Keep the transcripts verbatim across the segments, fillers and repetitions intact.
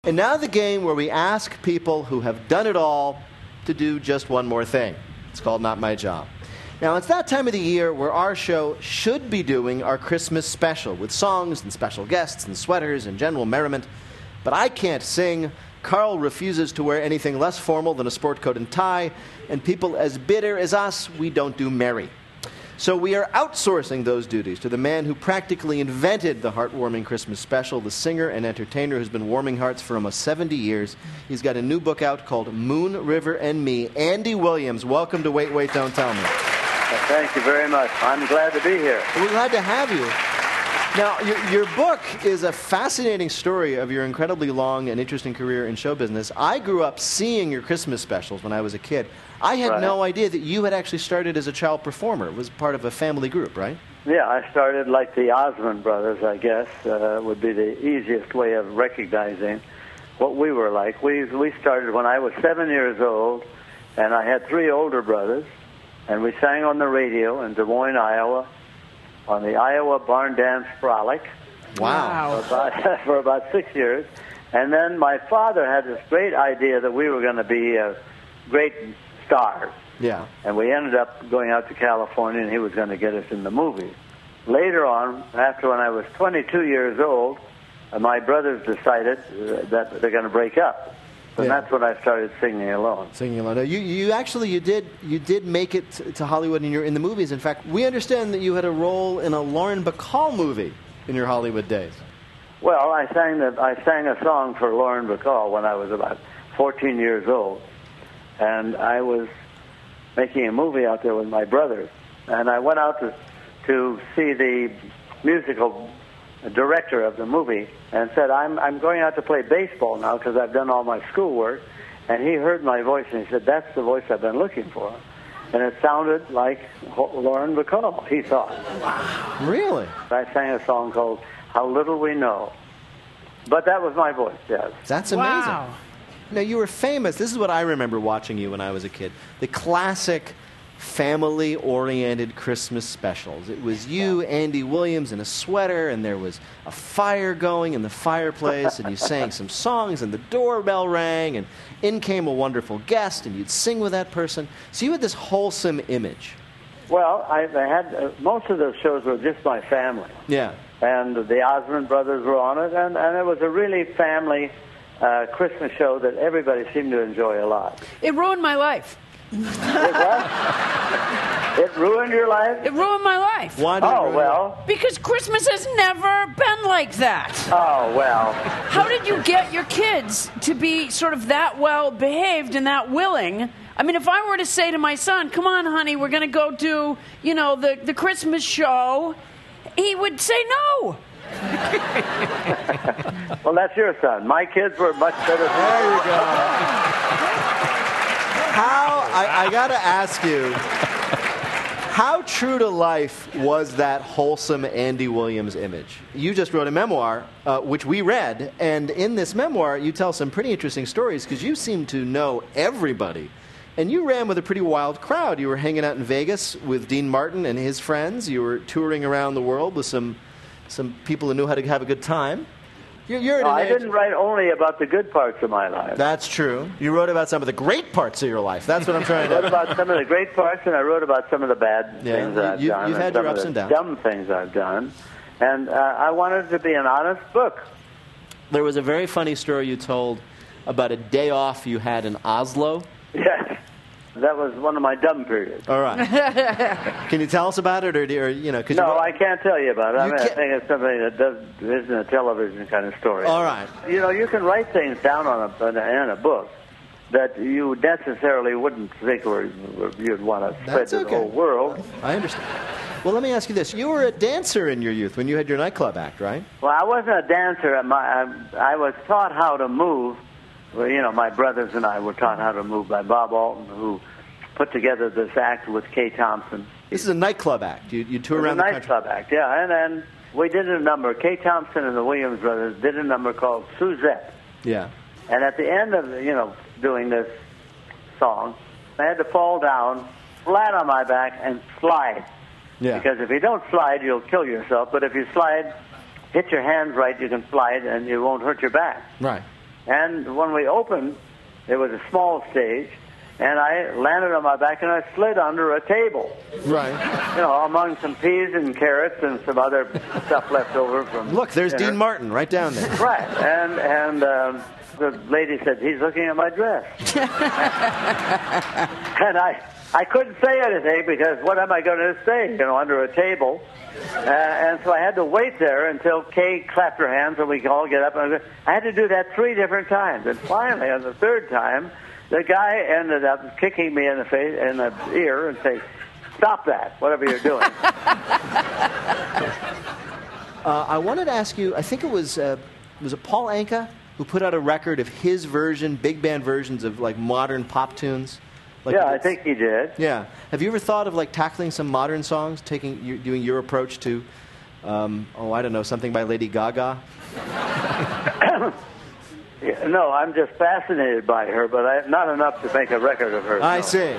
And now the game where we ask people who have done it all to do just one more thing. It's called Not My Job. Now, it's that time of the year where our show should be doing our Christmas special with songs and special guests and sweaters and general merriment. But I can't sing. Carl refuses to wear anything less formal than a sport coat and tie. And people as bitter as us, we don't do merry. So we are outsourcing those duties to the man who practically invented the heartwarming Christmas special, the singer and entertainer who's been warming hearts for almost seventy years. He's got a new book out called Moon, River, and Me. Andy Williams, welcome to Wait, Wait, Don't Tell Me. Well, thank you very much. I'm glad to be here. We're glad to have you. Now, your, your book is a fascinating story of your incredibly long and interesting career in show business. I grew up seeing your Christmas specials when I was a kid. I had Right. no idea that you had actually started as a child performer. It was part of a family group, right? Yeah, I started like the Osmond brothers, I guess, uh, would be the easiest way of recognizing what we were like. We we started when I was seven years old, and I had three older brothers, and we sang on the radio in Des Moines, Iowa, on the Iowa Barn Dance Frolic. Wow. For about, for about six years. And then my father had this great idea that we were going to be uh, great stars. Yeah. And we ended up going out to California, and he was going to get us in the movies. Later on, after when I was twenty-two years old, uh, my brothers decided uh, that they're going to break up. And Yeah. that's when I started singing alone. Singing alone. Now, you, you actually, you did, you did make it to, to Hollywood and you're in the movies. In fact, we understand that you had a role in a Lauren Bacall movie in your Hollywood days. Well, I sang the, I sang a song for Lauren Bacall when I was about fourteen years old. And I was making a movie out there with my brothers. And I went out to, to see the musical director of the movie and said, I'm, I'm going out to play baseball now because I've done all my schoolwork. And he heard my voice and he said, that's the voice I've been looking for. And it sounded like Lauren Bacall, he thought. Really? I sang a song called How Little We Know. But that was my voice, yes. That's amazing. Wow. Now, you were famous. This is what I remember watching you when I was a kid. The classic family-oriented Christmas specials. It was you, Andy Williams, in a sweater, and there was a fire going in the fireplace, and you sang some songs, and the doorbell rang, and in came a wonderful guest, and you'd sing with that person. So you had this wholesome image. Well, I, I had uh, most of those shows were just my family. Yeah. And the Osmond brothers were on it, and, and it was a really family uh, Christmas show that everybody seemed to enjoy a lot. It ruined my life. It what? It ruined your life? It ruined my life. Why did it Oh, ruin well. Because Christmas has never been like that. Oh, well. How did you get your kids to be sort of that well behaved and that willing? I mean, if I were to say to my son, come on, honey, we're going to go do, you know, the, the Christmas show, he would say no. Well, that's your son. My kids were much better. There you go. How, I, I got to ask you, how true to life was that wholesome Andy Williams image? You just wrote a memoir, uh, which we read, and in this memoir, you tell some pretty interesting stories because you seem to know everybody. And you ran with a pretty wild crowd. You were hanging out in Vegas with Dean Martin and his friends. You were touring around the world with some some people who knew how to have a good time. You're, you're at No, an I age- didn't write only about the good parts of my life. That's true. You wrote about some of the great parts of your life. That's what I'm trying I wrote to... about some of the great parts, and I wrote about some of the bad Yeah, things that I've you- done. you've had some your of ups the and downs. dumb things I've done. And uh, I wanted it to be an honest book. There was a very funny story you told about a day off you had in Oslo. Yes. That was one of my dumb periods. All right. Can you tell us about it, or, do- or you know? 'cause No, you, I can't tell you about it. I You mean, I can't- think it's something that does, isn't a television kind of story. All right. You know, you can write things down on a, in a, in a book that you necessarily wouldn't think or, or you'd want to spread That's to okay. the whole world. I understand. Well, let me ask you this: you were a dancer in your youth when you had your nightclub act, right? Well, I wasn't a dancer. My, I, I was taught how to move. Well, you know, my brothers and I were taught how to move by Bob Alton, who put together this act with Kay Thompson. This is a nightclub act. You, you tour It was around a the country. nightclub act, yeah. And then we did a number. Kay Thompson and the Williams brothers did a number called Suzette. Yeah. And at the end of, you know, doing this song, I had to fall down flat on my back and slide. Yeah. Because if you don't slide, you'll kill yourself. But if you slide, hit your hands right, you can slide, and you won't hurt your back. Right. And when we opened, it was a small stage, and I landed on my back and I slid under a table. Right. You know, among some peas and carrots and some other stuff left over from Look, there's dinner. Dean Martin right down there. Right. And and um, the lady said, he's looking at my dress. And I I couldn't say anything because what am I going to say, you know, under a table? Uh, and so I had to wait there until Kay clapped her hands and we could all get up. And I had to do that three different times. And finally, on the third time, the guy ended up kicking me in the face, in the ear, and saying, "Stop that! Whatever you're doing." uh, I wanted to ask you. I think it was uh, was it Paul Anka who put out a record of his version, big band versions of like modern pop tunes. Like yeah, I think he did. Yeah. Have you ever thought of like tackling some modern songs, taking you, doing your approach to, um, oh, I don't know, something by Lady Gaga? Yeah, no, I'm just fascinated by her, but I, not enough to make a record of her. I no. see.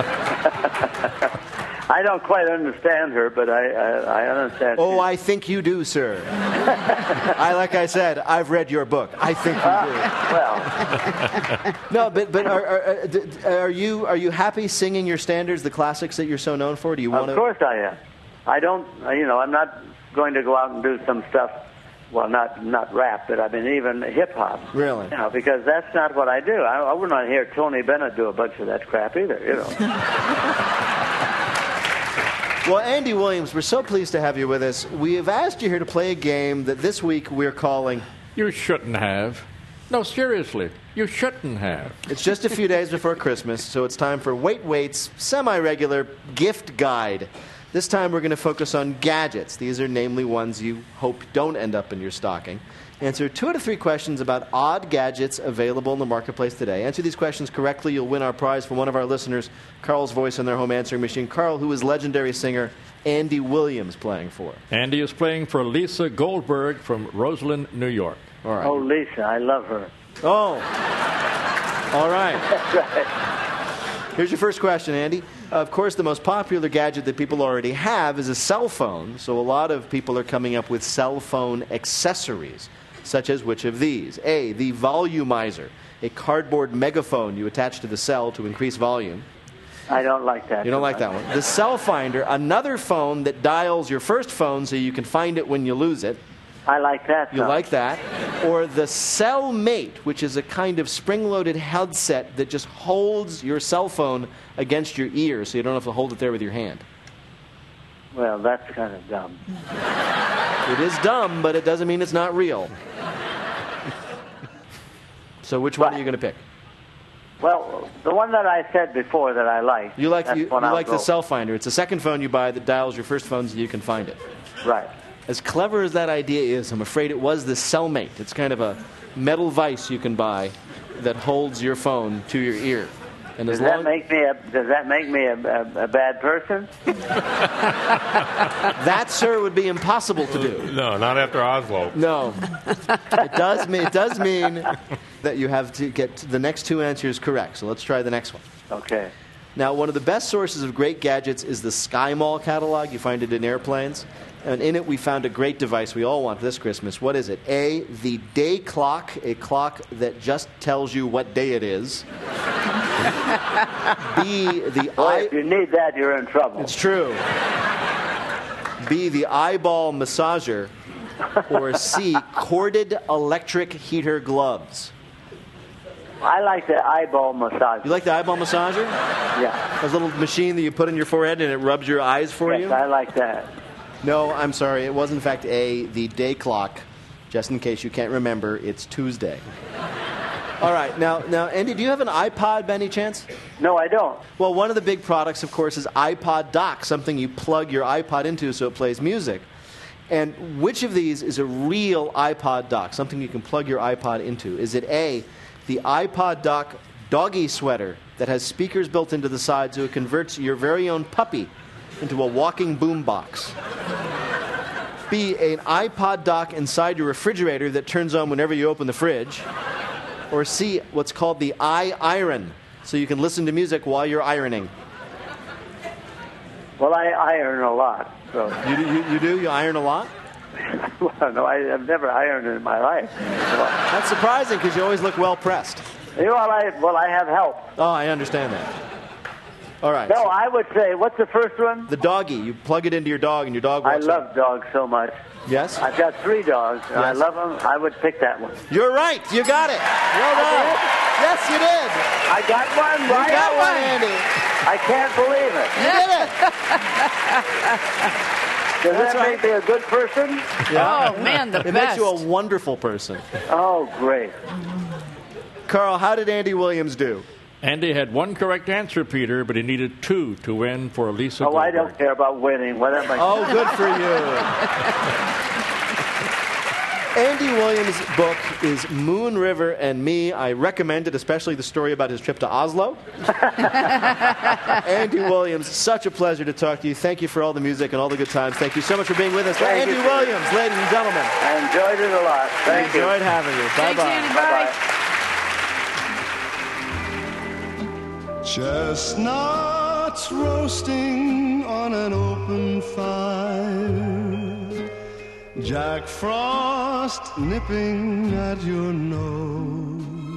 I don't quite understand her, but I, I, I understand. Oh, she... I think you do, sir. I, like I said, I've read your book. I think you do. Uh, well, no, but but are, are, are you are you happy singing your standards, the classics that you're so known for? Do you want to? Of course I am. I don't. You know, I'm not going to go out and do some stuff. Well, not not rap, but I mean even hip hop. Really? You know, because that's not what I do. I, I would not hear Tony Bennett do a bunch of that crap either. You know. Well, Andy Williams, we're so pleased to have you with us. We have asked you here to play a game that this week we're calling... You shouldn't have. No, seriously, you shouldn't have. It's just a few days before Christmas, so it's time for Wait Wait's semi-regular gift guide. This time we're going to focus on gadgets. These are namely ones you hope don't end up in your stocking. Answer two out of three questions about odd gadgets available in the marketplace today. Answer these questions correctly, you'll win our prize from one of our listeners, Carl's voice in their home answering machine. Carl, who is legendary singer Andy Williams, playing for? Andy is playing for Lisa Goldberg from Roseland, New York. All right. Oh, Lisa, I love her. Oh. All right. That's right. Here's your first question, Andy. Of course, the most popular gadget that people already have is a cell phone, so a lot of people are coming up with cell phone accessories, such as which of these? A, the volumizer, a cardboard megaphone you attach to the cell to increase volume. I don't like that. You don't like that one. The cell finder, another phone that dials your first phone so you can find it when you lose it. I like that. You though. like that. Or the Cell Mate, which is a kind of spring-loaded headset that just holds your cell phone against your ear so you don't have to hold it there with your hand. Well, that's kind of dumb. It is dumb, but it doesn't mean it's not real. So which one Right. are you going to pick? Well, the one that I said before that I like. You like, that's you, you one I'll like go. the Cell Finder. It's a second phone you buy that dials your first phone so you can find it. Right. As clever as that idea is, I'm afraid it was the Cellmate. It's kind of a metal vise you can buy that holds your phone to your ear. And Does as that long make me a Does that make me a, a, a bad person? that, sir, would be impossible to do. No, not after Oslo. No, it does mean it does mean that you have to get the next two answers correct. So let's try the next one. Okay. Now, one of the best sources of great gadgets is the Sky Mall catalog. You find it in airplanes. And in it, we found a great device we all want this Christmas. What is it? A, the day clock, a clock that just tells you what day it is. B, the Boy, eye... if you need that, you're in trouble. It's true. B, the eyeball massager. Or C, corded electric heater gloves. I like the eyeball massage. You like the eyeball massager? Yeah. That little machine that you put in your forehead and it rubs your eyes for Yes, you? I like that. No, I'm sorry. It was, in fact, A, the day clock. Just in case you can't remember, it's Tuesday. All right. Now, now, Andy, do you have an iPod by any chance? No, I don't. Well, one of the big products, of course, is iPod Dock, something you plug your iPod into so it plays music. And which of these is a real iPod Dock, something you can plug your iPod into? Is it A, the iPod Dock doggy sweater that has speakers built into the side so it converts your very own puppy into a walking boombox? B, an iPod dock inside your refrigerator that turns on whenever you open the fridge? Or C, what's called the iIron, so you can listen to music while you're ironing? Well, I iron a lot. So You do? You, you, do? You iron a lot? Well, no, I, I've never ironed in my life. Well, That's surprising because you always look well pressed. you know, well, I, well, I have help. Oh, I understand that. All right. No, I would say, what's the first one? The doggy. You plug it into your dog, and your dog I walks love up. dogs so much. Yes? I've got three dogs, and I Yes. love them. I would pick that one. You're right. You got it. Well done. did? Yes, you did. I got one You right. got one, Andy. I can't believe it. You did it. Does That's that right. make me a good person? Oh, man, the It best. makes you a wonderful person. Oh, great. Carl, how did Andy Williams do? Andy had one correct answer, Peter, but he needed two to win for Lisa Oh, I Goldberg. don't care about winning. What am I? Oh, good for you. Andy Williams' book is Moon River and Me. I recommend it, especially the story about his trip to Oslo. Andy Williams, such a pleasure to talk to you. Thank you for all the music and all the good times. Thank you so much for being with us. For Thank Andy you. Williams, ladies and gentlemen. I enjoyed it a lot. Thank you. Enjoyed having you. Thanks, Bye-bye. Andy. Bye. Bye-bye. Chestnuts roasting on an open fire, Jack Frost nipping at your nose.